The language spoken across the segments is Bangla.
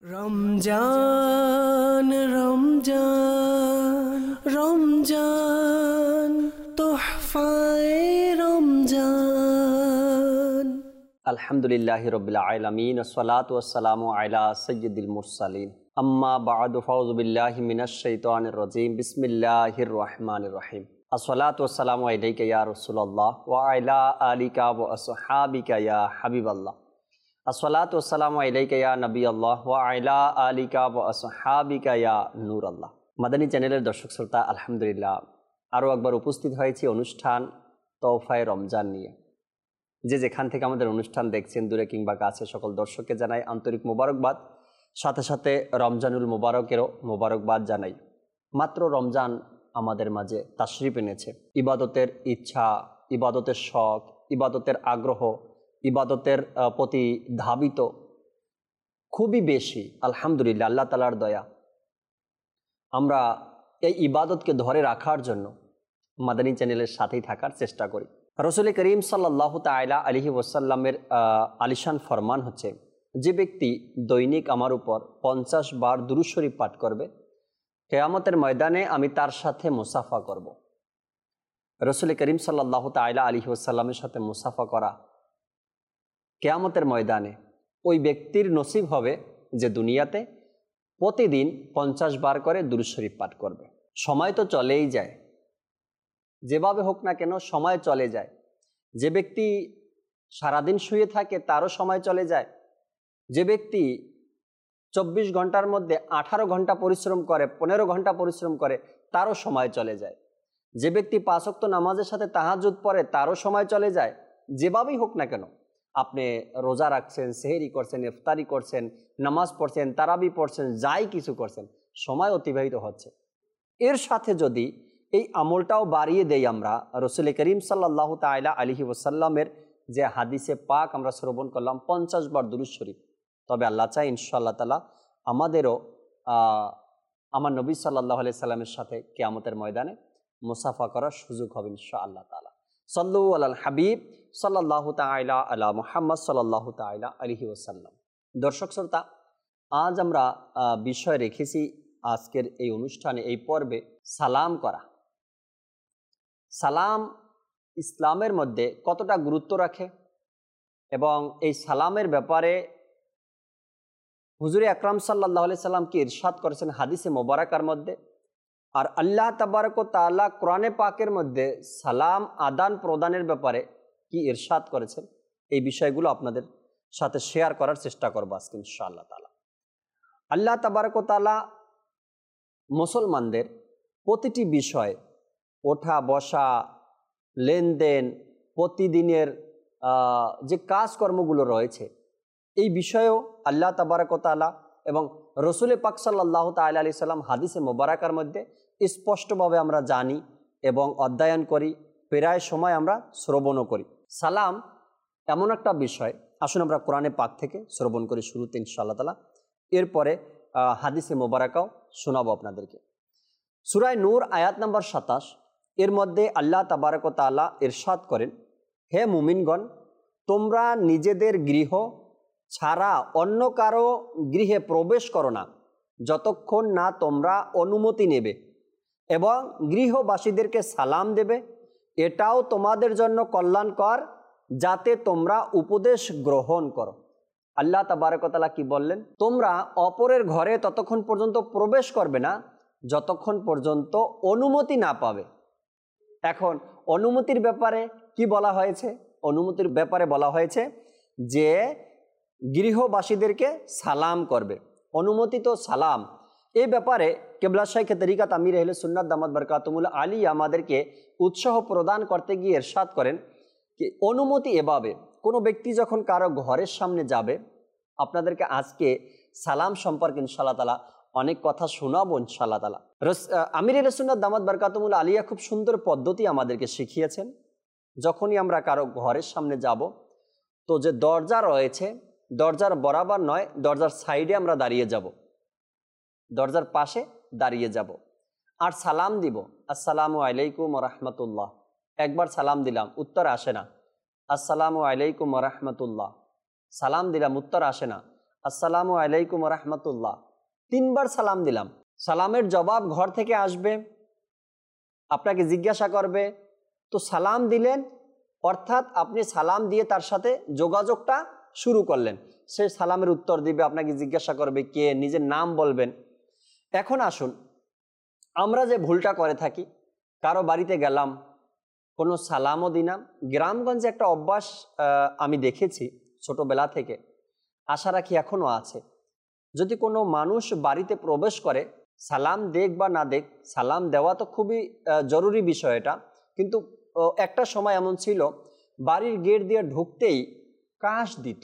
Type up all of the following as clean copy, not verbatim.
রমজান রমজান রমজান তোহফায়ে রমজান। আলহামদুলিল্লাহি রাব্বিল আলামিন ওয়াসসালাতু ওয়াসসালামু আলা সাইয়্যিদিল মুরসালিন আম্মা বা'দু ফাউযু বিল্লাহি মিনাশ শাইতানির রাজীম বিসমিল্লাহির রহমানির রহিম। আসসালাতু ওয়াসসালামু আলাইকা ইয়া রাসূলুল্লাহ ওয়া আলা আলিকা ওয়া আসহাবিকা ইয়া হাবিবাল্লাহ। আসসালাতু ওয়াসসালামু আলাইকা ইয়া নবিয়াল্লাহ ওয়া আলা আলিকা ওয়া আসহাবিকা ইয়া নূরাল্লাহ। মাদানী চ্যানেলের দর্শক শ্রোতা, আলহামদুলিল্লাহ আরও একবার উপস্থিত হয়েছি অনুষ্ঠান তোহফায়ে রমজান নিয়ে। যে যেখান থেকে আমাদের অনুষ্ঠান দেখছেন, দূরে কিংবা কাছে, সকল দর্শককে জানাই আন্তরিক মোবারকবাদ। সাথে সাথে রমজানুল মোবারকেরও মোবারকবাদ জানাই। মাত্র রমজান আমাদের মাঝে তাশরিফ এনেছে। ইবাদতের ইচ্ছা, ইবাদতের শখ, ইবাদতের আগ্রহ, ইবাদতের প্রতি ধাবিত খুবই বেশি। আলহামদুলিল্লাহ, আল্লাহ তাআলার দয়া। আমরা এই ইবাদতকে ধরে রাখার জন্য মাদানী চ্যানেলের সাথেই থাকার চেষ্টা করি। রাসূল করিম সাল্লাল্লাহু তাআলা আলাইহি ওয়াসাল্লামের আলিশান ফরমান হচ্ছে, যে ব্যক্তি দৈনিক আমার উপর 50 বার দুরূদ শরীফ পাঠ করবে, কিয়ামতের ময়দানে আমি তার সাথে মুসাফা করব। রাসূল করিম সাল্লাল্লাহু তাআলা আলাইহি ওয়াসাল্লামের সাথে মুসাফা করা কিয়ামতের ময়দানে ওই ব্যক্তির নসিব হবে যে দুনিয়াতে প্রতিদিন 50 বার করে দুরূদ শরীফ পাঠ করবে। সময় তো চলেই যায়, যেভাবে হোক না কেন সময় চলে যায়। যে ব্যক্তি সারাদিন শুয়ে থাকে তারও সময় চলে যায়। যে ব্যক্তি 24 ঘন্টার মধ্যে 18 ঘন্টা পরিশ্রম করে, 15 ঘন্টা পরিশ্রম করে, তারও সময় চলে যায়। যে ব্যক্তি 5 ওয়াক্ত নামাজের সাথে তাহাজ্জুদ পড়ে, তারও সময় চলে যায়। যেভাবেই হোক না কেন, আপনি রোজা রাখছেন, সেহরি করছেন, ইফতারি করছেন, নামাজ পড়ছেন, তারাবি পড়ছেন, যাই কিছু করছেন, সময় অতিবাহিত হচ্ছে। এর সাথে যদি এই আমলটাও বাড়িয়ে দেই আমরা, রাসূল করিম সাল্লাল্লাহু তাআলা আলাইহি ওয়াসাল্লামের যে হাদিসে পাক আমরা শ্রবণ করলাম 50 বার দুরূদ শরীফ, তবে আল্লাহ চাই ইনশাআল্লাহ তাআলা আমাদেরও আমার নবী সাল্লাল্লাহু আলাইহি সাল্লামের সাথে কিয়ামতের ময়দানে মুসাফা করার সুযোগ হবে ইনশাআল্লাহ তাআলা। সাল্লু আলাল হাবিব সাল্লাল্লাহু তাআলা আলা মুহাম্মদ সাল্লাল্লাহু তাআলা আলাইহি ওয়াসাল্লাম। দর্শক শ্রোতা, আজ আমরা বিষয় রেখেছি আজকের এই অনুষ্ঠানে, এই পর্বে, সালাম করা। সালাম ইসলামের মধ্যে কতটা গুরুত্ব রাখে এবং এই সালামের ব্যাপারে হুজুরে আকরাম সাল্লাল্লাহু আলাইহি সাল্লাম কি ইরশাদ করেছেন হাদিসে মোবারকার মধ্যে, আর আল্লাহ তাবারক ওয়া তাআলা কোরআনে পাকের মধ্যে সালাম আদান প্রদানের ব্যাপারে কি ইরশাদ করেছেন, এই বিষয়গুলো আপনাদের সাথে শেয়ার করার চেষ্টা করব আজকে ইনশাআল্লাহ তাআলা। আল্লাহ তাবারক ওয়া তাআলা মুসলমানদের প্রতিটি বিষয়, ওঠা বসা, লেনদেন, প্রতিদিনের যে কাজকর্মগুলো রয়েছে, এই বিষয়েও আল্লাহ তাবারক ওয়া তাআলা এবং রাসূল পাক সাল্লাল্লাহু তাআলা আলাইহি সাল্লাম হাদিসে মোবারকার মধ্যে স্পষ্টভাবে আমরা জানি এবং অধ্যয়ন করি, প্রায় সময় আমরা শ্রবণও করি। সালাম এমন একটা বিষয়, আসুন আমরা কোরআনে পাক থেকে শ্রবণ করি শুরুতে ইনশাআল্লাহ তাআলা, এরপরে হাদিসে মোবারকাও শোনাবো আপনাদেরকে। সূরা নূর আয়াত নাম্বার 27, এর মধ্যে আল্লাহ তাবারক ওয়া তাআলা ইরশাদ করেন, হে মুমিনগণ, তোমরা নিজেদের গৃহ ছাড়া অন্য কারো গৃহে প্রবেশ করো না যতক্ষণ না তোমরা অনুমতি নেবে, এবং গৃহবাসীদেরকে সালাম দেবে। এটাও তোমাদের জন্য কল্যাণকর, যাতে তোমরা উপদেশ গ্রহণ করো। আল্লাহ তাবারক ওয়া তাআলা কি বললেন? তোমরা অপরের ঘরে ততক্ষণ পর্যন্ত প্রবেশ করবে না যতক্ষণ পর্যন্ত অনুমতি না পাবে। এখন অনুমতির ব্যাপারে কি বলা হয়েছে? অনুমতির ব্যাপারে বলা হয়েছে যে গৃহবাসীদেরকে সালাম করবে। অনুমতি তো সালাম, এই ব্যাপারে কেবলা শাইখে তরিকাত আমির আহলে সুন্নাত দামাত বরকাতুহুল আলিয়া আমাদেরকে উৎসাহ প্রদান করতে গিয়ে ইরশাদ করেন কি অনুমতি এভাবে, কোনো ব্যক্তি যখন কারো ঘরের সামনে যাবে, আপনাদেরকে আজকে সালাম সম্পর্কে ইনশাআল্লাহ তাআলা অনেক কথা শোনাবো ইনশাআল্লাহ তাআলা। আমির আহলে সুন্নাত দামাত বরকাতুহুল আলিয়া খুব সুন্দর পদ্ধতি আমাদেরকে শিখিয়েছেন। যখনই আমরা কারো ঘরের সামনে যাব, তো যে দরজা রয়েছে, দরজার বরাবর নয়, দরজার সাইডে আমরা দাঁড়িয়ে যাব, দরজার পাশে দাঁড়িয়ে যাব, আর সালাম দিব, আসসালামু আলাইকুম ওয়া রাহমাতুল্লাহ। একবার সালাম দিলাম, উত্তর আসে না, আসসালামু আলাইকুম ওয়া রাহমাতুল্লাহ। সালাম দিলাম, উত্তর আসে না, আসসালামু আলাইকুম রহমতুল্লাহ, 3 বার সালাম দিলাম। সালামের জবাব ঘর থেকে আসবে, আপনাকে জিজ্ঞাসা করবে, তো সালাম দিলেন অর্থাৎ আপনি সালাম দিয়ে তার সাথে যোগাযোগটা শুরু করলেন। সে সালামের উত্তর দিবে, আপনাকে জিজ্ঞাসা করবে কে, নিজের নাম বলবেন। এখন আসুন, আমরা যে ভুলটা করে থাকি, কারো বাড়িতে গেলাম, কোনো সালামও দিলাম। গ্রামগঞ্জে একটা অভ্যাস আমি দেখেছি ছোটবেলা থেকে, আশা রাখি এখনও আছে। যদি কোনো মানুষ বাড়িতে প্রবেশ করে, সালাম দেখ বা না দেখ, সালাম দেওয়া তো খুবই জরুরি বিষয় এটা, কিন্তু একটা সময় এমন ছিল বাড়ির গেট দিয়ে ঢুকতেই কাশ দিত,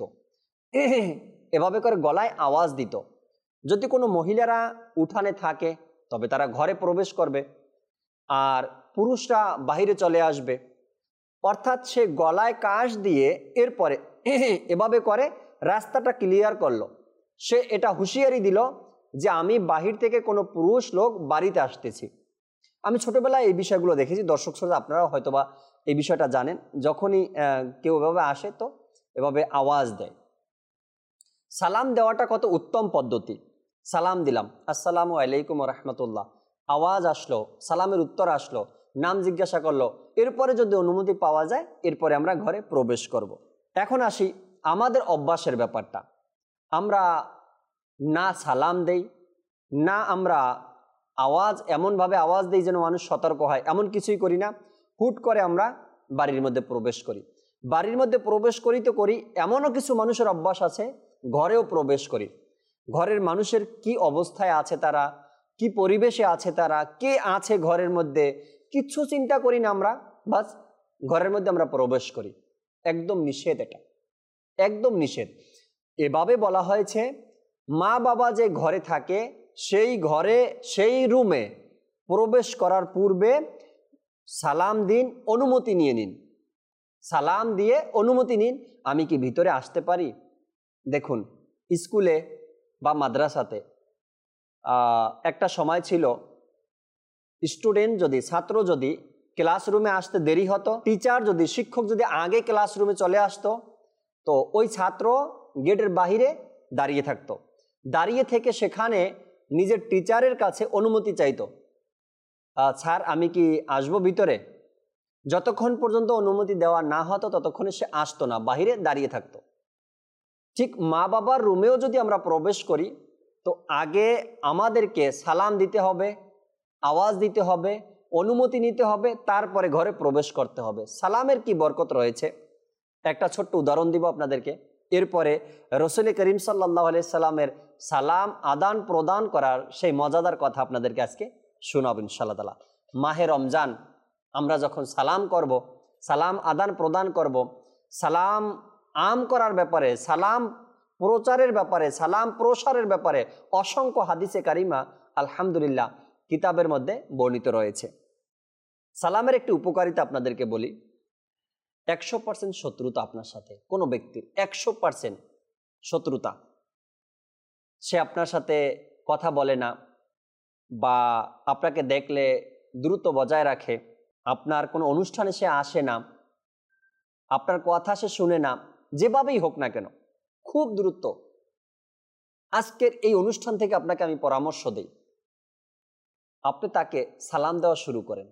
এভাবে করে গলায় আওয়াজ দিত। যদি কোনো মহিলারা উঠানে থাকে তবে তারা ঘরে প্রবেশ করবে, আর পুরুষরা বাহিরে চলে আসবে। অর্থাৎ সে গলায় কাশ দিয়ে এরপরে এভাবে করে রাস্তাটা ক্লিয়ার করলো। সে এটা হুঁশিয়ারি দিল যে আমি বাহির থেকে কোনো পুরুষ লোক বাড়িতে আসতেছি। আমি ছোটবেলায় এই বিষয়গুলো দেখেছি, দর্শক শ্রোতা আপনারাও হয়তোবা এই বিষয়টা জানেন। যখনই কেউ এভাবে আসে তো এভাবে আওয়াজ দেয়। সালাম দেওয়াটা কত উত্তম পদ্ধতি। সালাম দিলাম, আসসালামু আলাইকুম রহমতুল্লাহ, আওয়াজ আসলো, সালামের উত্তর আসলো, নাম জিজ্ঞাসা করলো, এরপরে যদি অনুমতি পাওয়া যায় এরপরে আমরা ঘরে প্রবেশ করব। এখন আসি আমাদের অভ্যাসের ব্যাপারটা। আমরা না সালাম দেই, না আমরা আওয়াজ এমনভাবে আওয়াজ দেই যেন মানুষ সতর্ক হয়, এমন কিছুই করি না। হুট করে আমরা বাড়ির মধ্যে প্রবেশ করি। বাড়ির মধ্যে প্রবেশ করি তো করি, এমনও কিছু মানুষের অভ্যাস আছে ঘরেও প্রবেশ করি। ঘরের মানুষের কি অবস্থায় আছে তারা, কি পরিবেশে আছে তারা, কে আছে ঘরের মধ্যে, কিচ্ছু চিন্তা করি না আমরা, বাস ঘরের মধ্যে আমরা প্রবেশ করি। একদম নিষেধ, এটা একদম নিষেধ। এভাবে বলা হয়েছে মা বাবা যে ঘরে থাকে সেই ঘরে, সেই রুমে প্রবেশ করার পূর্বে সালাম দিন, অনুমতি নিয়ে নিন। সালাম দিয়ে অনুমতি নিন, আমি কি ভিতরে আসতে পারি। দেখুন, স্কুলে বা মাদ্রাসাতে একটা সময় ছিল, স্টুডেন্ট যদি, ছাত্র যদি ক্লাসরুমে আসতে দেরি হতো, টিচার যদি, শিক্ষক যদি আগে ক্লাসরুমে চলে আসতো, তো ওই ছাত্র গেটের বাহিরে দাঁড়িয়ে থাকতো। দাঁড়িয়ে থেকে সেখানে নিজের টিচারের কাছে অনুমতি চাইতো, স্যার আমি কি আসবো ভিতরে। যতক্ষণ পর্যন্ত অনুমতি দেওয়া না হতো ততক্ষণে সে আসতো না, বাহিরে দাঁড়িয়ে থাকতো। ঠিক মা বাবার রুমেও যদি আমরা প্রবেশ করি তো আগে আমাদেরকে সালাম দিতে হবে, আওয়াজ দিতে হবে, অনুমতি নিতে হবে, তারপরে ঘরে প্রবেশ করতে হবে। সালামের কি বরকত রয়েছে একটা ছোট্ট উদাহরণ দিব আপনাদেরকে। এরপরে রসুল করিম সাল্লাল্লাহু আলাইহি সাল্লামের সালাম আদান প্রদান করার সেই মজাদার কথা আপনাদেরকে আজকে শোনাব ইনশাআল্লাহ তাআলা। মাহে রমজান আমরা যখন সালাম করব, সালাম আদান প্রদান করব, সালাম আম করার ব্যাপারে, সালাম প্রচারের ব্যাপারে, সালাম প্রসারের ব্যাপারে অসংখ্য হাদিসে কারিমা আলহামদুলিল্লাহ কিতাবের মধ্যে বর্ণিত রয়েছে। সালামের একটি উপকারিতা আপনাদেরকে বলি। 100% শত্রুতা আপনার সাথে, কোনো ব্যক্তির 100% শত্রুতা, সে আপনার সাথে কথা বলে না বা আপনাকে দেখলে দ্রুত বজায় রাখে, আপনার কোনো অনুষ্ঠানে সে আসে না, আপনার কথা সে শুনে না, যেভাবেই হোক না কেন খুব দ্রুত। আজকের এই অনুষ্ঠান থেকে আপনাকে আমি পরামর্শ দেই, আপনি তাকে সালাম দেওয়া শুরু করেন।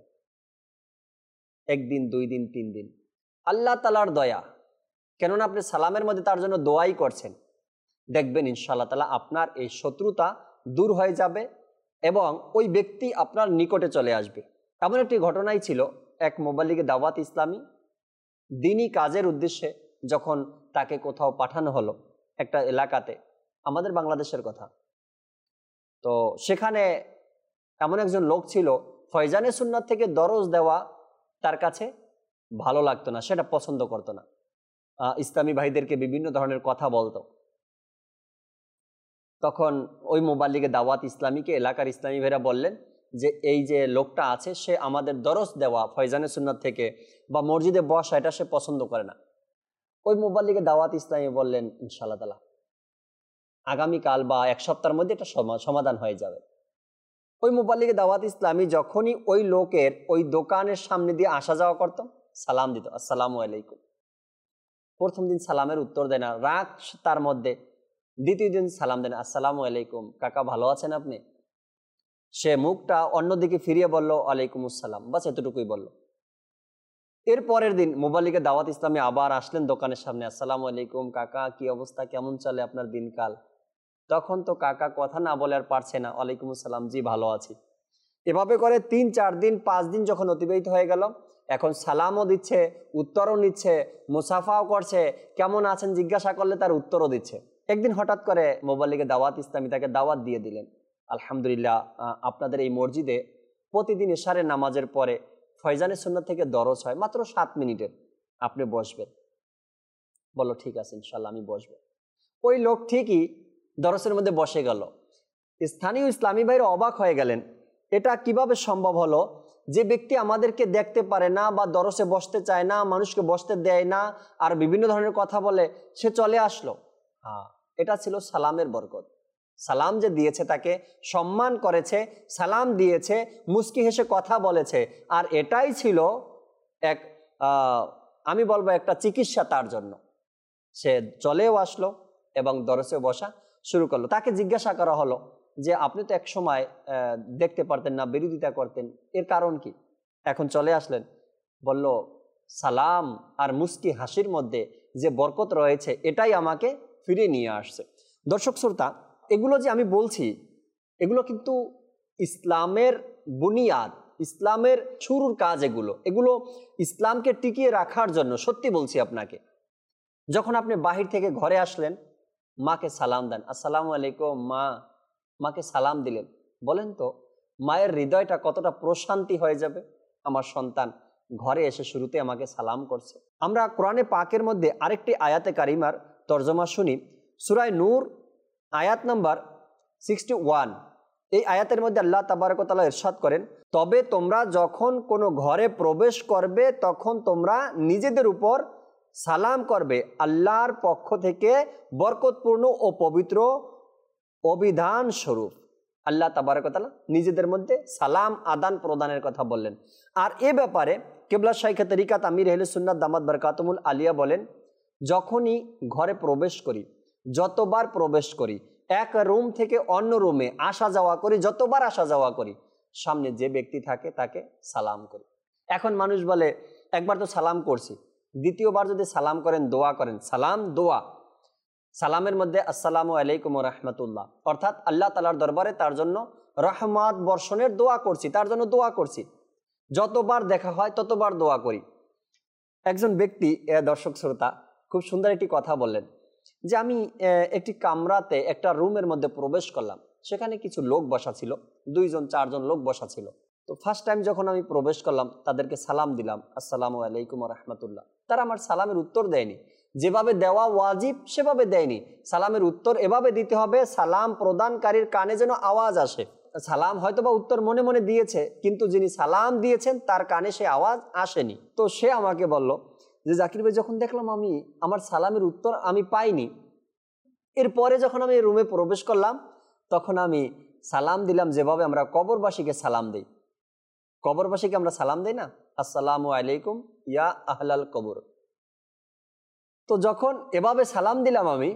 1 দিন, 2 দিন, 3 দিন, আল্লাহ তাআলার দয়া, কেননা আপনি সালামের মধ্যে তার জন্য দোয়াই করছেন। দেখবেন ইনশাআল্লাহ তাআলা আপনার এই শত্রুতা দূর হয়ে যাবে এবং ওই ব্যক্তি আপনার নিকটে চলে আসবে। এমন একটি ঘটনাই ছিল, এক মোবাল্লিগে দাওয়াত ইসলামী দিনী কাজের উদ্দেশ্যে যখন তাকে কোথাও পাঠানো হলো একটা এলাকাতে, আমাদের বাংলাদেশের কথা, তো সেখানে এমন একজন লোক ছিল, ফয়জানে সুন্নাত থেকে দরজ দেওয়া তার কাছে ভালো লাগতো না, সেটা পছন্দ করতো না। ইসলামী ভাইদেরকে বিভিন্ন ধরনের কথা বলতো। তখন ওই মোবাল্লিগে দাওয়াত ইসলামীকে এলাকার ইসলামী ভাইরা বললেন যে এই যে লোকটা আছে সে আমাদের দরজ দেওয়া ফয়জানে সুন্নাত থেকে বা মসজিদে বসা এটা সে পছন্দ করে না। ওই মোবাল্লিগে দাওয়াত ইসলামী বললেন ইনশাআল্লাহ তাআলা আগামীকাল বা 1 সপ্তাহের মধ্যে এটা সমাধান হয়ে যাবে। ওই মোবাল্লিগে দাওয়াত ইসলামী যখনই ওই লোকের ওই দোকানের সামনে দিয়ে আসা যাওয়া করতো, সালাম দিত, আসসালামু আলাইকুম। প্রথম দিন সালামের উত্তর দেয় না, রাগ তার মধ্যে, দ্বিতীয় দিন সালাম দেন, আসসালামু আলাইকুম, কাকা ভালো আছেন আপনি? সে মুখটা অন্যদিকে ফিরিয়ে বলল ওয়ালাইকুম আসসালাম, বাস এতটুকুই বলল। এর পরের দিন মোবালিকে দাওয়াত ইসলামে আবার আসলেন দোকানের সামনে, আসসালামু আলাইকুম কাকা, কি অবস্থা, কেমন চলে আপনার দিনকাল? তখন তো কাকা কথা না বলে আর পারছে না, ওয়ালাইকুম আসসালাম, জি ভালো আছি। এভাবে করে 3-4 দিন 5 দিন যখন অতিবাহিত হয়ে গেল, এখন সালামও দিচ্ছে, উত্তরও নিচ্ছে, মুসাফাও করছে, কেমন আছেন জিজ্ঞাসা করলে তার উত্তরও দিচ্ছে। একদিন হঠাৎ করে মোবালিকে দাওয়াত ইসলামী তাকে দাওয়াত দিয়ে দিলেন, আলহামদুলিল্লাহ আপনাদের এই মসজিদে প্রতিদিন ইশারের নামাজের পরে ফয়জানের সুন্নাত থেকে দরজ হয়, মাত্র 7 মিনিটের, আপনি বসবেন। বলো ঠিক আছে ইনশাল্লাহ আমি বসবো। ওই লোক ঠিকই দরজের মধ্যে বসে গেল। স্থানীয় ইসলামী ভাইরা অবাক হয়ে গেলেন, এটা কিভাবে সম্ভব হলো? যে ব্যক্তি আমাদেরকে দেখতে পারে না বা দরজে বসতে চায় না, মানুষকে বসতে দেয় না, আর বিভিন্ন ধরনের কথা বলে, সে চলে আসলো। হ্যাঁ, এটা ছিল সালামের বরকত। সালাম যে দিয়েছে, তাকে সম্মান করেছে, সালাম দিয়েছে, মুস্কি হেসে কথা বলেছে, আর এটাই ছিল এক আমি বলবো একটা চিকিৎসা তার জন্য। সে চলেও আসলো এবং দরজে বসা শুরু করলো। তাকে জিজ্ঞাসা করা হলো যে আপনি তো এক সময় দেখতে পারতেন না, বিরোধিতা করতেন, এর কারণ কি? এখন চলে আসলেন। বলল সালাম আর মুস্কি হাসির মধ্যে যে বরকত রয়েছে, এটাই আমাকে ফিরে নিয়ে আসছে। দর্শক শ্রোতা, এগুলো যে আমি বলছি, এগুলো কিন্তু ইসলামের বুনিয়াদ, ইসলামের শুরুর কাজ। এগুলো ইসলামকে টিকিয়ে রাখার জন্য। সত্যি বলছি আপনাকে, যখন আপনি বাহির থেকে ঘরে আসলেন, মাকে সালাম দেন, আসসালামু আলাইকুম মা, মাকে সালাম দিলেন, বলেন তো মায়ের হৃদয়টা কতটা প্রশান্তি হয়ে যাবে। আমার সন্তান ঘরে এসে শুরুতে আমাকে সালাম করছে। আমরা কোরআনে পাকের মধ্যে আরেকটি আয়াতে কারিমার তর্জমা শুনি, সূরা নূর আয়াত নাম্বার 61। এই আয়াতের মধ্যে আল্লাহ তাবারক ওয়া তাআলা ইরশাদ করেন, তবে তোমরা যখন কোনো ঘরে প্রবেশ করবে তখন তোমরা নিজেদের উপর সালাম করবে, আল্লাহর পক্ষ থেকে বরকতপূর্ণ ও পবিত্র অভিধান স্বরূপ। আল্লাহ তাবারক ওয়া তাআলা নিজেদের মধ্যে সালাম আদান প্রদানের কথা বললেন। আর এ ব্যাপারে কিবলা শাইখে তরিকাত আমির আহলে সুন্নাত দামাত বারকাতুমুল আলিয়া বলেন, যখনই ঘরে প্রবেশ করি, যতবার প্রবেশ করি, এক রুম থেকে অন্য রুমে আসা যাওয়া করি, যতবার আসা যাওয়া করি, সামনে যে ব্যক্তি থাকে তাকে সালাম করি। এখন মানুষ বলে একবার তো সালাম করছি, দ্বিতীয়বার যদি সালাম করেন, দোয়া করেন। সালাম দোয়া। সালামের মধ্যে আসসালামু আলাইকুম ওয়া রাহমাতুল্লাহ, অর্থাৎ আল্লাহ তাআলার দরবারে তার জন্য রহমত বর্ষণের দোয়া করছি, তার জন্য দোয়া করছি। যতবার দেখা হয় ততবার দোয়া করি। একজন ব্যক্তি, দর্শক শ্রোতা, খুব সুন্দর একটি কথা বললেন যে আমি একটি কামরাতে, একটা রুমের মধ্যে প্রবেশ করলাম, সেখানে কিছু লোক বসা ছিল, 2-4জন লোক বসা ছিল। তো ফার্স্ট টাইম যখন আমি প্রবেশ করলাম, তাদেরকে সালাম দিলাম, আসসালামু আলাইকুম ওয়া রাহমাতুল্লাহ। তারা আমার সালামের উত্তর দেয়নি, যেভাবে দেওয়া ওয়াজিব সেভাবে দেয়নি। সালামের উত্তর এভাবে দিতে হবে সালাম প্রদানকারীর কানে যেন আওয়াজ আসে। সালাম হয়তো বা উত্তর মনে মনে দিয়েছে, কিন্তু যিনি সালাম দিয়েছেন তার কানে সে আওয়াজ আসেনি। তো সে আমাকে বলল যে জাকির ভাই, যখন দেখলাম আমি আমার সালামের উত্তর আমি পাইনি, এরপরে যখন আমি রুমে প্রবেশ করলাম, তখন আমি সালাম দিলাম যেভাবে আমরা কবরবাসীকে সালাম দিই। কবরবাসীকে আমরা সালাম দিই না, আসসালামু আলাইকুম ইয়া আহলাল কবর। তো যখন এভাবে সালাম দিলাম আমি,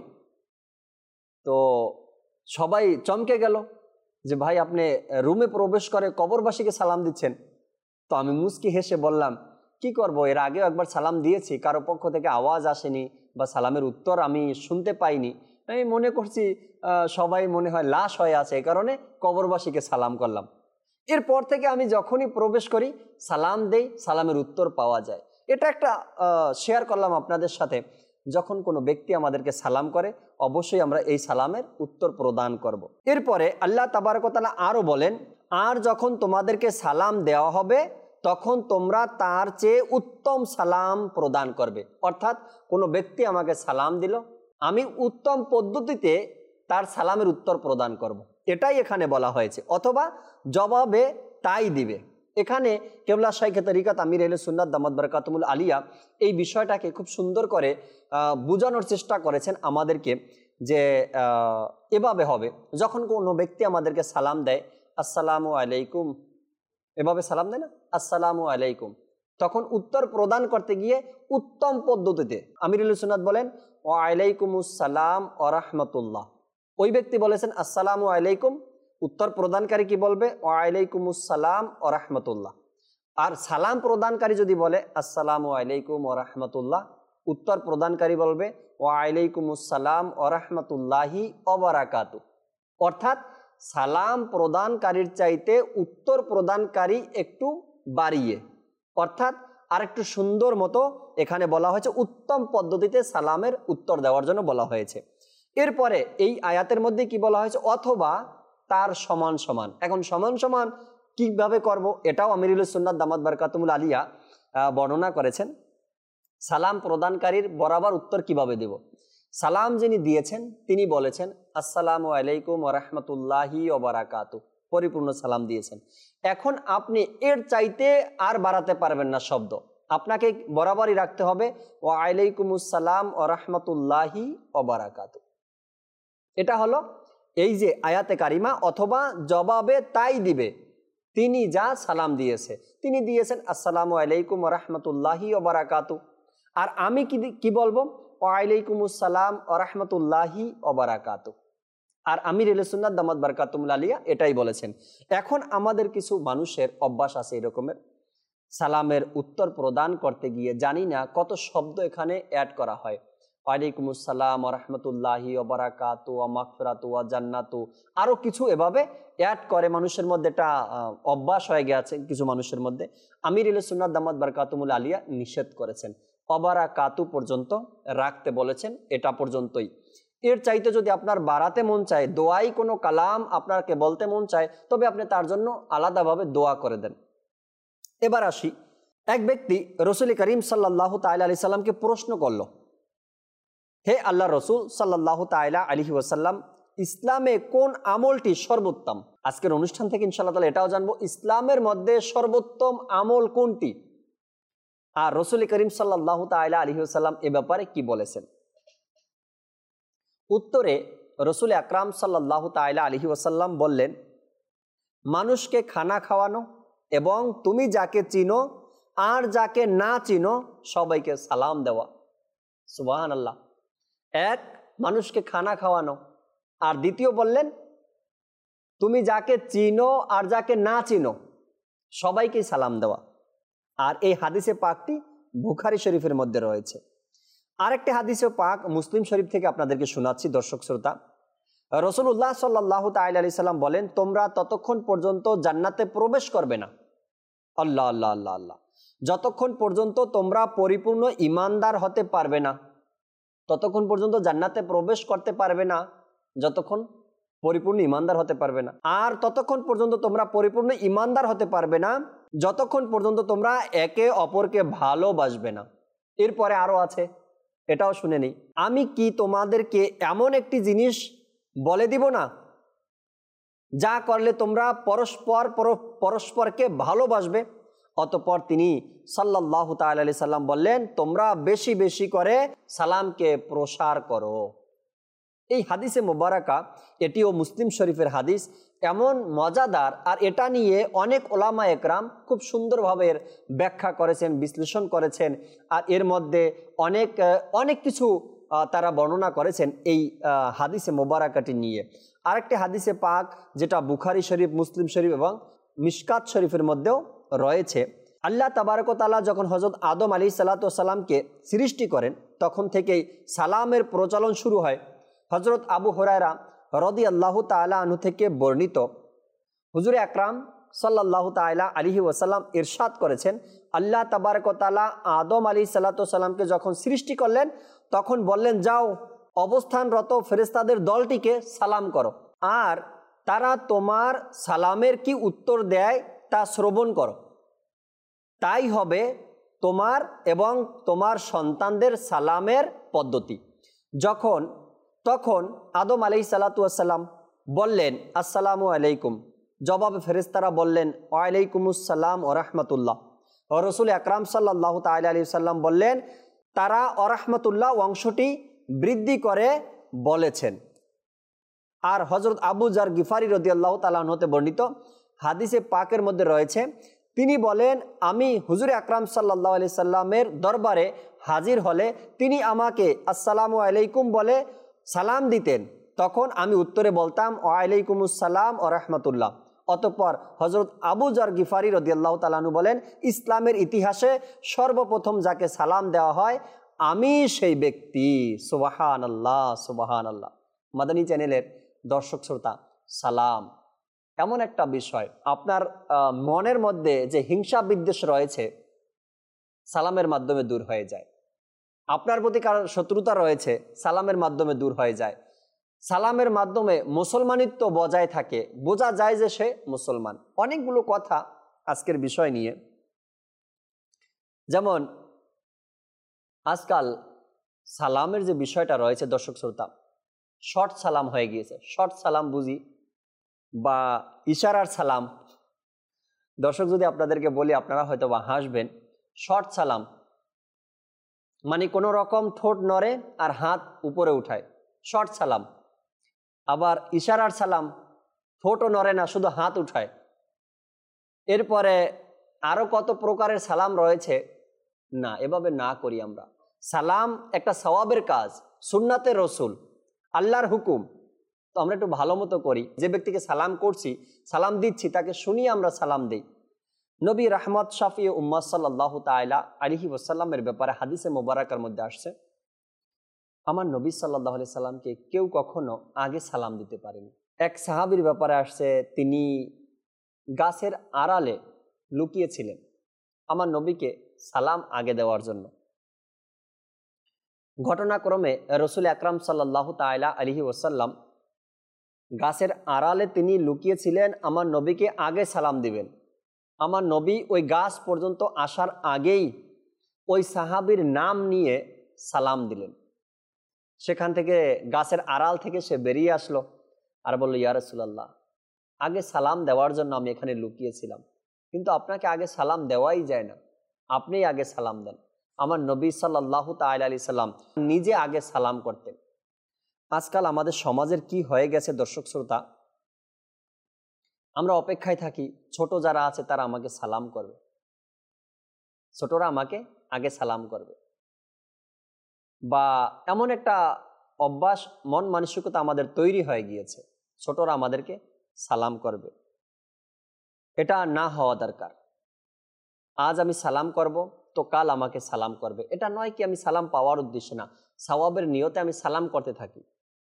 তো সবাই চমকে গেল যে ভাই আপনি রুমে প্রবেশ করে কবরবাসীকে সালাম দিচ্ছেন। তো আমি মুস্কি হেসে বললাম, কি করব, এর আগেও একবার সালাম দিয়েছি, কারো পক্ষ থেকে আওয়াজ আসেনি বা সালামের উত্তর আমি শুনতে পাইনি। আমি মনে করছি সবাই মনে হয় লাশ হয়ে আছে, এই কারণে কবরবাসীকে সালাম করলাম। এরপর থেকে আমি যখনই প্রবেশ করি সালাম দেই, সালামের উত্তর পাওয়া যায়। এটা একটা শেয়ার করলাম আপনাদের সাথে। যখন কোনো ব্যক্তি আমাদেরকে সালাম করে, অবশ্যই আমরা এই সালামের উত্তর প্রদান করব। এরপরে আল্লাহ তাবারক ওয়া তাআলা আরও বলেন, আর যখন তোমাদেরকে সালাম দেওয়া হবে তখন তোমরা তার চেয়ে উত্তম সালাম প্রদান করবে। অর্থাৎ কোনো ব্যক্তি আমাকে সালাম দিল, আমি উত্তম পদ্ধতিতে তার সালামের উত্তর প্রদান করব। এটাই এখানে বলা হয়েছে, অথবা জবাবে তাই দিবে। এখানে কিবলা শাইখে তরিকাত আমির আহলে সুন্নাত দামাত বারকাতুমুল আলিয়া এই বিষয়টাকে খুব সুন্দর করে বোঝানোর চেষ্টা করেছেন আমাদেরকে, যে এভাবে হবে, যখন কোনো ব্যক্তি আমাদেরকে সালাম দেয়, আসসালামু আলাইকুম, এভাবে সালাম দেয় না, আসসালামু আলাইকুম, তখন উত্তর প্রদান করতে গিয়ে উত্তম পদ্ধতিতে আমির আহলে সুন্নাত বলেন ওয়া আলাইকুমুস সালাম ওয়া রাহমাতুল্লাহ, ওই ব্যক্তি বলেছেন আসসালামু আলাইকুম, উত্তর প্রদানকারী কি বলবে? ওয়ালাইকুমুস সালাম ওয়া রাহমাতুল্লাহ। আর সালাম প্রদানকারী যদি বলে আসসালামু আলাইকুম ওয়া রাহমাতুল্লাহ, উত্তর প্রদানকারী বলবে ওয়ালাইকুমুস সালাম ওয়া রাহমাতুল্লাহি ওয়া বারাকাতু। অর্থাৎ সালাম প্রদানকারীর চাইতে উত্তর প্রদানকারী একটু বাড়িয়ে, অর্থাৎ আরেকটু সুন্দর মতো এখানে বলা হয়েছে, উত্তম পদ্ধতিতে সালামের উত্তর দেওয়ার জন্য বলা হয়েছে। এরপরে এই আয়াতের মধ্যে কি বলা হয়েছে? অথবা তার সমান সমান। এখন সমান সমান কিভাবে করব, এটাও আমিরুল সুন্নাত দামাত বারকাতুল আলিয়া বর্ণনা করেছেন। সালাম প্রদানকারীর বরাবর উত্তর কিভাবে দেব? সালাম যিনি দিয়েছেন তিনি বলেছেন আসসালামু আলাইকুম ওয়া রাহমাতুল্লাহি ওয়া বারাকাতু, পরিপূর্ণ সালাম দিয়েছেন। এখন আপনি এর চাইতে আর বাড়াতে পারবেন না শব্দ, আপনাকে বরাবরই রাখতে হবে ওয়া আলাইকুমুস সালাম ওয়া রাহমাতুল্লাহি ওয়া বারাকাতু। এটা হলো এই যে আয়াতে কারিমা, অথবা জবাবে তাই দিবে তিনি যা সালাম দিয়েছে, তিনি দিয়েছেন আসসালামু আলাইকুম ওয়া রাহমাতুল্লাহি ওয়া বারাকাতু, আর আমি কি বলবো? ওয়ালাইকুমুস সালাম ওয়া রাহমাতুল্লাহি ওয়া বারাকাতু। আর আমির আহলে সুন্নাত দামাত বারকাতুল আলিয়া এটাই বলেছেন। এখন আমাদের কিছু মানুষের অভ্যাস আছে এরকমের, সালামের উত্তর প্রদান করতে গিয়ে জানি না কত শব্দ এখানে অ্যাড করা হয়। ওয়ালাইকুমুস সালাম ওয়া রাহমাতুল্লাহি ওয়া বারাকাতু ওয়া মাগফিরাতু ওয়া জান্নাতু, আরও কিছু এভাবে অ্যাড করে মানুষের মধ্যে, এটা অভ্যাস হয়ে গেছে কিছু মানুষের মধ্যে। আমির আহলে সুন্নাত দামাত বারকাতুল আলিয়া নিষেধ করেছেন, ওয়া বারাকাতু পর্যন্ত রাখতে বলেছেন, এটা পর্যন্তই। এর চাইতে যদি আপনার বাড়াতে মন চায়, দোয়াই কোনো কালাম আপনাকে বলতে মন চায়, তবে আপনি তার জন্য আলাদাভাবে দোয়া করে দেন। এবার আসি, এক ব্যক্তি রসুল করিম সাল্লাল্লাহু তাআলা আলাইহি সাল্লামকে প্রশ্ন করল, হে আল্লাহ রসুল সাল্লাল্লাহু তাআলা আলাইহি ওয়াসাল্লাম, ইসলামে কোন আমলটি সর্বোত্তম? আজকের অনুষ্ঠান থেকে ইনশাআল্লাহ তাআলা এটাও জানবো, ইসলামের মধ্যে সর্বোত্তম আমল কোনটি, আর রসুল করিম সাল্লাল্লাহু তাআলা আলাইহি ওয়াসাল্লাম এ ব্যাপারে কি বলেছেন। উত্তরে রসুল আকরাম সাল্লাল্লাহু তাআলা আলাইহি ওয়াসাল্লাম বললেন, মানুষকে খানা খাওয়ানো এবং তুমি যাকে চিনো আর যাকে না চিনো সবাইকে সালাম দেওয়া। সুবহানাল্লাহ। এক, মানুষকে খানা খাওয়ানো, আর দ্বিতীয় বললেন তুমি যাকে চিনো আর যাকে না চিনো সবাইকে সালাম দেওয়া। আর এই হাদিসে পাকটি বুখারী শরীফের মধ্যে রয়েছে। আরেকটি হাদিসে পাক মুসলিম শরীফ থেকে আপনাদেরকে শোনাচ্ছি দর্শক শ্রোতা। রাসূলুল্লাহ সাল্লাল্লাহু তাআলা আলাইহি সাল্লাম বলেন, তোমরা ততক্ষণ পর্যন্ত জান্নাতে প্রবেশ করবে না, আল্লাহ আল্লাহ আল্লাহ আল্লাহ, যতক্ষণ পর্যন্ত তোমরা পরিপূর্ণ ঈমানদার হতে পারবে না, ততক্ষণ পর্যন্ত জান্নাতে প্রবেশ করতে পারবে না যতক্ষণ পরিপূর্ণ ঈমানদার হতে পারবে না। আর ততক্ষণ পর্যন্ত তোমরা পরিপূর্ণ ঈমানদার হতে পারবে না যতক্ষণ পর্যন্ত তোমরা একে অপরকে ভালোবাসবে না। এরপরে আরো আছে, এটাও শুনে নিই। আমি কি তোমাদেরকে এমন একটি জিনিস বলে দিব না যা করলে তোমরা পরস্পরকে ভালোবাসবে? অতঃপর তিনি সাল্লাল্লাহু তাআলা আলাইহি সাল্লাম বললেন, তোমরা বেশি বেশি করে সালামকে প্রসার করো। এই হাদিসে মোবারকা, এটিও মুসলিম শরীফের হাদিস, এমন মজাদার, আর এটা নিয়ে অনেক ওলামা একরাম খুব সুন্দরভাবে এর ব্যাখ্যা করেছেন, বিশ্লেষণ করেছেন, আর এর মধ্যে অনেক কিছু তারা বর্ণনা করেছেন এই হাদিসে মোবারকাটি নিয়ে। আরেকটি হাদিসে পাক যেটা বুখারী শরীফ, মুসলিম শরীফ এবং মিশকাত শরীফের মধ্যেও রয়েছে, আল্লাহ তাবারক ওয়া তাআলা যখন হযরত আদম আলাইহিস সালাতু ওয়াস সালামকে সৃষ্টি করেন তখন থেকেই সালামের প্রচলন শুরু হয়। হযরত আবু হুরায়রা রাদিয়াল্লাহু তাআলা আনহু থেকে বর্ণিত, হুজুর আকরাম সাল্লাল্লাহু তাআলা আলাইহি ওয়াসাল্লাম ইরশাদ করেছেন, আল্লাহ তাবারক ওয়া তাআলা আদম আলাইহিস সালাতু ওয়াস সালামকে যখন সৃষ্টি করলেন তখন বললেন, যাও অবস্থানরত ফেরেশতাদের দলটিকে সালাম করো, আর তারা তোমার সালামের কি উত্তর দেয় তা শ্রবণ করো, তাই হবে তোমার এবং তোমার সন্তানদের সালামের পদ্ধতি। তখন আদম আলাইহিস সালাতু ওয়াস সালাম বললেন আসসালামু আলাইকুম, জবাবে ফেরেশতারা বললেন ওয়ালাইকুমুস সালাম ওয়া রাহমাতুল্লাহ। রাসূল আকরাম সাল্লাল্লাহু তাআলা আলাইহি সাল্লাম বললেন, তারা ওয়া রাহমাতুল্লাহ অংশটি বৃদ্ধি করে বলেছেন। আর হযরত আবু যার গিফারি রাদিয়াল্লাহু তাআলা আনহু হতে বর্ণিত হাদিসে পাকের মধ্যে রয়েছে, তিনি বলেন, আমি হুজুর আকরাম সাল্লাল্লাহু আলাইহি সাল্লামের দরবারে হাজির হলে তিনি আমাকে আসসালামু আলাইকুম বলে সালাম দিতেন, তখন আমি উত্তরে বলতাম ওয়ালাইকুমুস সালাম ওয়া রাহমাতুল্লাহ। অতঃপর হযরত আবু যর গিফারি রাদিয়াল্লাহু তাআলা আনহু বলেন, ইসলামের ইতিহাসে সর্বপ্রথম যাকে সালাম দেওয়া হয় আমি সেই ব্যক্তি। সুবহানাল্লাহ, সুবহানাল্লাহ। মাদানী চ্যানেলের দর্শক শ্রোতা, সালাম এমন একটা বিষয়, আপনার মনের মধ্যে যে হিংসা বিদ্বেষ রয়েছে সালামের মাধ্যমে দূর হয়ে যায়। আপনার প্রতি কারোর শত্রুতা রয়েছে সালামের মাধ্যমে দূর হয়ে যায়। সালামের মাধ্যমে মুসলমানিত্ব বজায় থাকে, বোঝা যায় যে সে মুসলমান। অনেকগুলো কথা আজকের বিষয় নিয়ে, যেমন আজকাল সালামের যে বিষয়টা রয়েছে দর্শক শ্রোতা, শর্ট সালাম হয়ে গিয়েছে। শর্ট সালাম বুঝি বা ইশারার সালাম। দর্শক যদি আপনাদেরকে বলি আপনারা হয়তো বা হাসবেন। শর্ট সালাম মানে কোনো রকম ঠোঁট নড়ে আর হাত উপরে উঠায়, শর্ট সালাম। আবার ইশারার সালাম, ঠোঁটও নড়ে না, শুধু হাত উঠায়। এরপরে আরো কত প্রকারের সালাম রয়েছে। না, এভাবে না করি আমরা। সালাম একটা সওয়াবের কাজ, সুন্নাতে রসুল, আল্লাহর হুকুম। তো আমরা একটু ভালো মতো করি। যে ব্যক্তিকে সালাম করছি, সালাম দিচ্ছি, তাকে শুনিয়ে আমরা সালাম দিই। নবী রাহমত শাফি উম্মাত সাল্লাল্লাহু তাআলা আলাইহি ওয়াসাল্লামের ব্যাপারে হাদিসে মুবারাকার মধ্যে আসছে, আমার নবী সাল্লাল্লাহু আলাইহি সাল্লামকে কেউ কখনো আগে সালাম দিতে পারেনি। এক সাহাবীর ব্যাপারে আসছে, তিনি গাছের আড়ালে লুকিয়েছিলেন আমার নবীকে সালাম আগে দেওয়ার জন্য। ঘটনাক্রমে রসুল আকরাম সাল্লাল্লাহু তাআলা আলাইহি ওয়াসাল্লাম গাছের আড়ালে তিনি লুকিয়েছিলেন আমার নবীকে আগে সালাম দিবেন। আমার নবী ওই গাছ পর্যন্ত আসার আগেই ওই সাহাবীর নাম নিয়ে সালাম দিলেন। সেখান থেকে গাছের আড়াল থেকে সে বেরিয়ে আসলো আর বলল, ইয়া রাসূলুল্লাহ, আগে সালাম দেওয়ার জন্য আমি এখানে লুকিয়েছিলাম, কিন্তু আপনাকে আগে সালাম দেওয়াই যায় না, আপনিই আগে সালাম দেন। আমার নবী সাল্লাল্লাহু তাআলা আলাইহি সাল্লাম নিজে আগে সালাম করতেন। আজকাল আমাদের সমাজের কি হয়ে গেছে দর্শক শ্রোতা, আমরা অপেক্ষায় থাকি ছোট যারা আছে তারা আমাকে সালাম করবে, ছোটরা আমাকে আগে সালাম করবে, বা এমন একটা অভ্যাস, মন মানসিকতা আমাদের তৈরি হয়ে গিয়েছে, ছোটরা আমাদেরকে সালাম করবে। এটা না হওয়া দরকার। আজ আমি সালাম করব তো কাল আমাকে সালাম করবে, এটা নয় কি আমি সালাম পাওয়ার উদ্দেশ্যে না, সওয়াবের নিয়তে আমি সালাম করতে থাকি,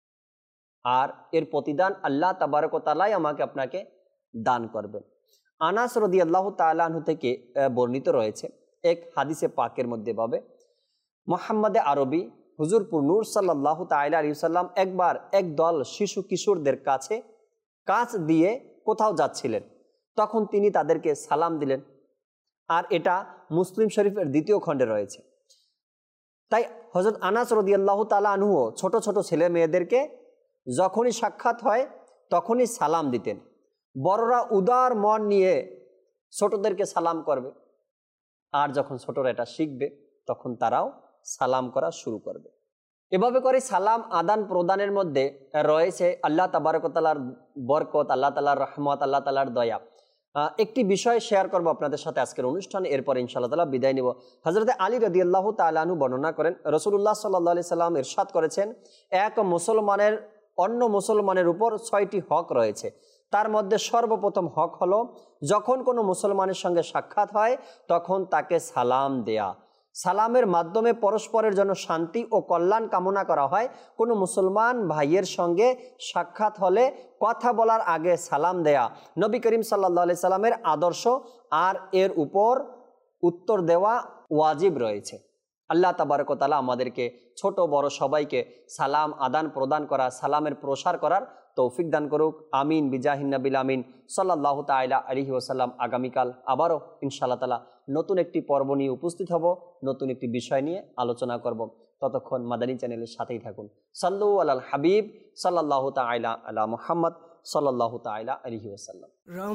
আর এর প্রতিদান আল্লাহ তাবারক ওয়া তাআলাই আমাকে আপনাকে দান করবেন। আনাস রাদিয়াল্লাহু তাআলা আনহু থেকে বর্ণিত রয়েছে এক হাদিসে পাকের মধ্যে ভাবে, মুহাম্মদে আরবি হুজুরপুর নূর সাল্লাল্লাহু তাআলা আলাইহি ওয়াসাল্লাম একবার একদল শিশু কিশোরদের কাছ দিয়ে কোথাও যাচ্ছিলেন, তখন তিনি তাদেরকে সালাম দিলেন। আর এটা মুসলিম শরীফের 2য় খণ্ডে রয়েছে। তাই হযরত আনাস রাদিয়াল্লাহু তাআলা আনহু ছোট ছোট ছেলে মেয়েদেরকে যখনই সাক্ষাৎ হয় তখনই সালাম দিতেন। বড়রা উদার মন নিয়ে ছোটদেরকে সালাম করবে, আর যখন ছোটরা এটা শিখবে তখন তারাও সালাম করা শুরু করবে। এভাবে করে সালাম আদান প্রদানের মধ্যে রয়েছে আল্লাহ তাবারক ওয়া তাআলার বরকত, আল্লাহ তাআলার রহমত, আল্লাহ তাআলার দয়া। একটি বিষয় শেয়ার করব আপনাদের সাথে আজকের অনুষ্ঠানে, এরপর ইনশাআল্লাহ তাআলা বিদায় নিব। হযরত আলী রাদিয়াল্লাহু তাআলা আনহু বর্ণনা করেন, রাসূলুল্লাহ সাল্লাল্লাহু আলাইহি সাল্লাম ইরশাদ করেছেন, এক মুসলমানের অন্য মুসলমানের উপর 6টি হক রয়েছে। তার মধ্যে সর্বপ্রথম হক হলো যখন কোনো মুসলমানের সঙ্গে সাক্ষাৎ হয় তখন তাকে সালাম দেয়া। সালামের মাধ্যমে পরস্পরের জন্য শান্তি ও কল্যাণ কামনা করা হয়। কোনো মুসলমান ভাইয়ের সঙ্গে সাক্ষাৎ হলে কথা বলার আগে সালাম দেয়া নবী করিম সাল্লাল্লাহু আলাইহি সাল্লামের আদর্শ, আর এর উপর উত্তর দেওয়া ওয়াজিব রয়েছে। আল্লাহ তাবারক ওয়া তাআলা আমাদেরকে ছোট বড় সবাইকে সালাম আদান প্রদান করা, সালামের প্রসার করার তৌফিক দান করুক। আমিন বিজাহিন নবিল আমিন সাল্লাল্লাহু তাআলা আলাইহি ওয়াসাল্লাম। আগামীকাল আবারও ইনশাআল্লাহ তাআলা নতুন একটি পর্ব নিয়ে উপস্থিত হব, নতুন একটি বিষয় নিয়ে আলোচনা করব। ততক্ষণ মাদানী চ্যানেলের সাথেই থাকুন। সাল্লু আলাল হাবিব সাল্লাল্লাহু তাআলা আলা মুহাম্মদ সাল্লাল্লাহু তাআলা আলাইহি ওয়াসাল্লাম।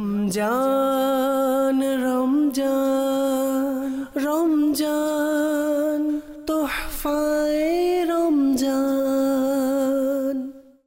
রমজান রমজান রমজান তোহফায়ে